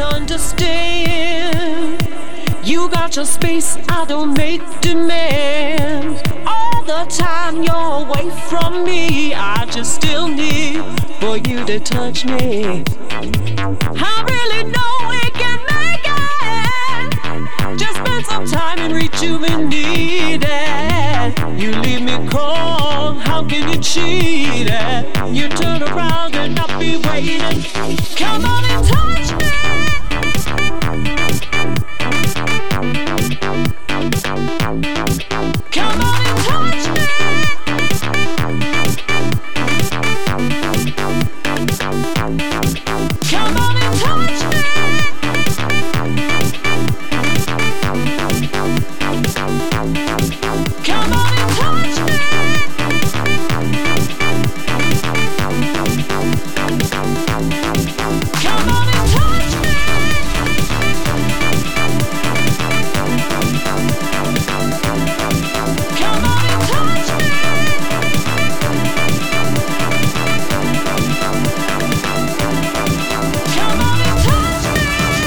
understand. You got your space, I don't make demands. All the time you're away from me, I just still need for you to touch me. I really know it can make it. Just spend some time and rejuvenate it. You leave me cold, how can you cheat it? You turn around and I'll be waiting. Come on and touch me. Come on and touch me. Come on and touch me. Come on and touch me. Come on and touch me. Come on and touch me. Come on and touch me.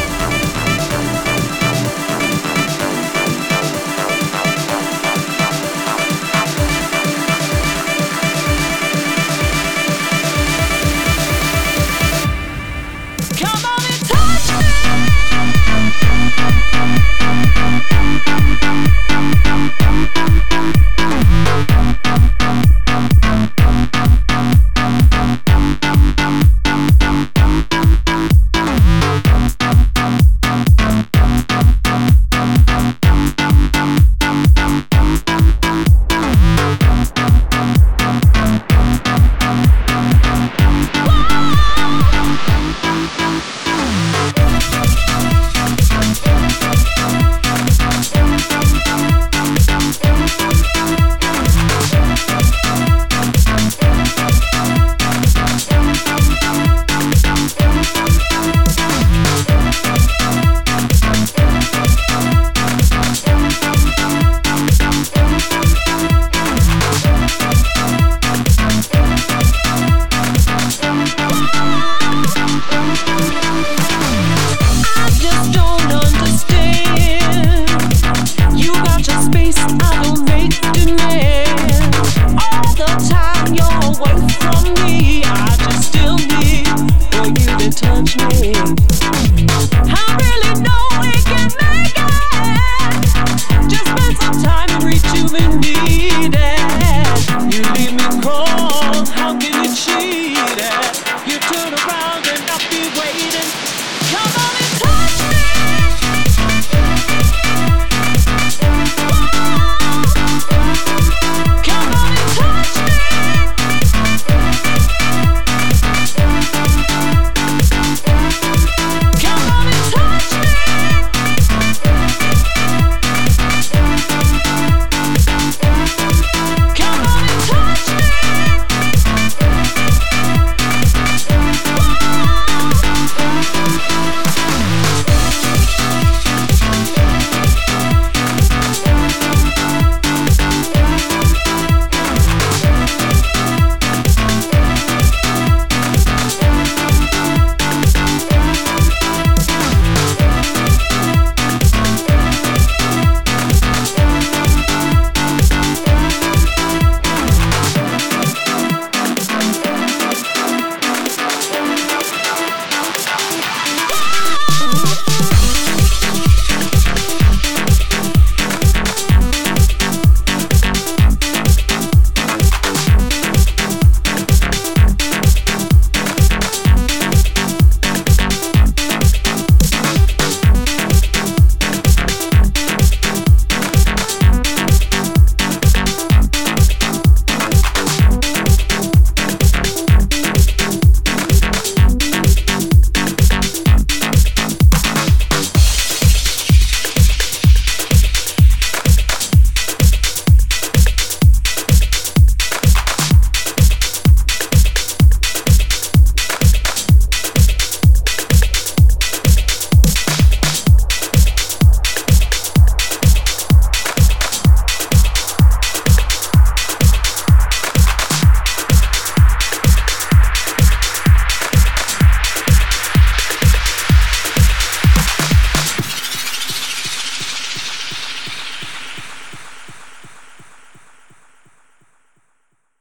Come on and touch me. Come